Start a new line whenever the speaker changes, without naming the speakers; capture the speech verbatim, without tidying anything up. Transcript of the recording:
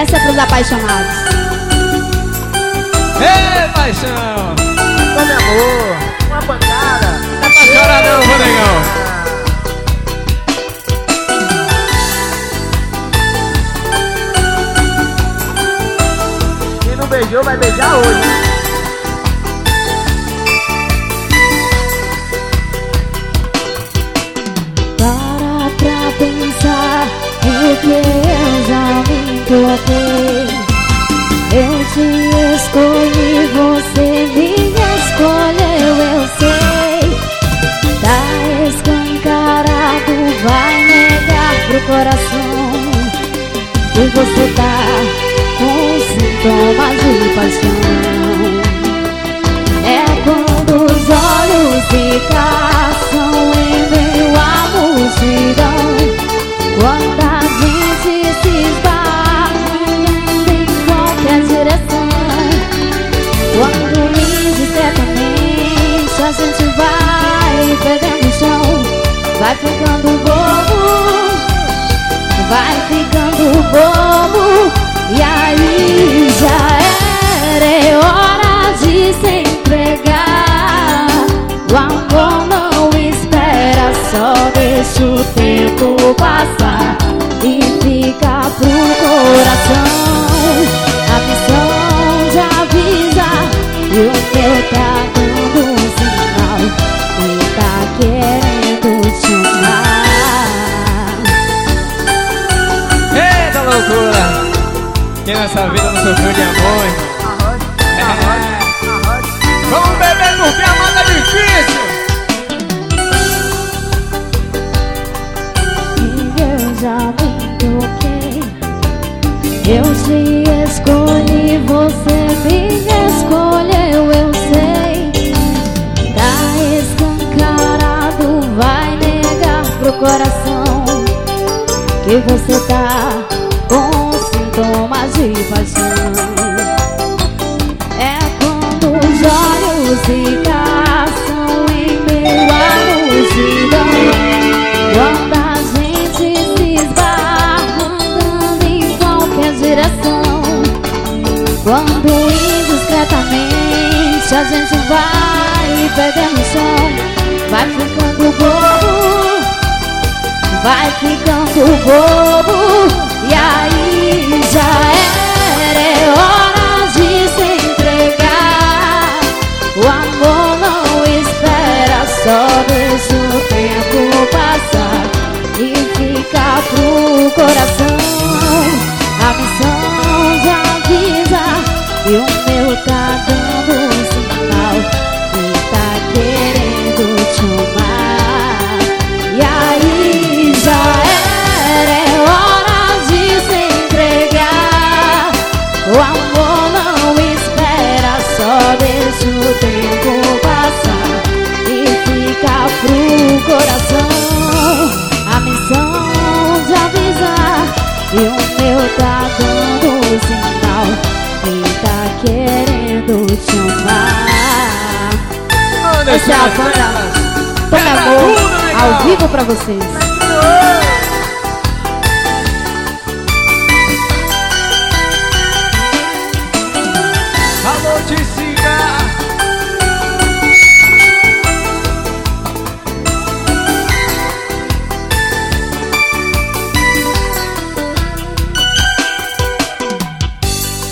Essa é pros apaixonados.
Ei, paixão!
Ô, meu amor, uma pancada.
Não é pra chorar não, Rodrigão.
Quem não beijou vai beijar hoje.
Para pra pensar o que eu já me toquei. Eu te escolhi, você me escolheu, eu sei. Tá escancarado, vai negar pro coração que você tá com sintomas de paixão. É quando os olhos se caçam em meio à multidão, quando a gente se esbarra em qualquer direção, quando indiscretamente a gente vai perdendo o chão, vai ficando bobo, vai ficando bobo, e aí já era, é hora de se entregar. O amor não espera, só deixa o tempo passar e fica pro coração a missão de avisar. E o teu tá dando um sinal e tá querendo te amar.
Eita loucura! Quem nessa vida não sofreu de amor, irmão? É. Vamos beber porque a mata é difícil!
Eu já me toquei, eu te escolhi, você me escolheu, eu sei. Tá escancarado, vai negar pro coração que você tá com sintomas de paixão. É quando os olhos se caçam em meio à multidão, quando a gente se esbarra andando em qualquer direção, quando indiscretamente a gente vai perdendo o chão, vai ficando bobo, vai ficando bobo, e aí já era, é hora de se entregar. O amor não espera, só deixa o tempo passar e fica pro coração a missão de avisar. E o meu tá dando um sinal e tá querendo te amar. E aí já era, é hora de se entregar. O amor não espera, só deixa o tempo passar e fica pro coração a missão de avisar. E o meu tá dando um sinal e tá querendo te amar. Essa é a banda Tony Amor, ao vivo pra vocês.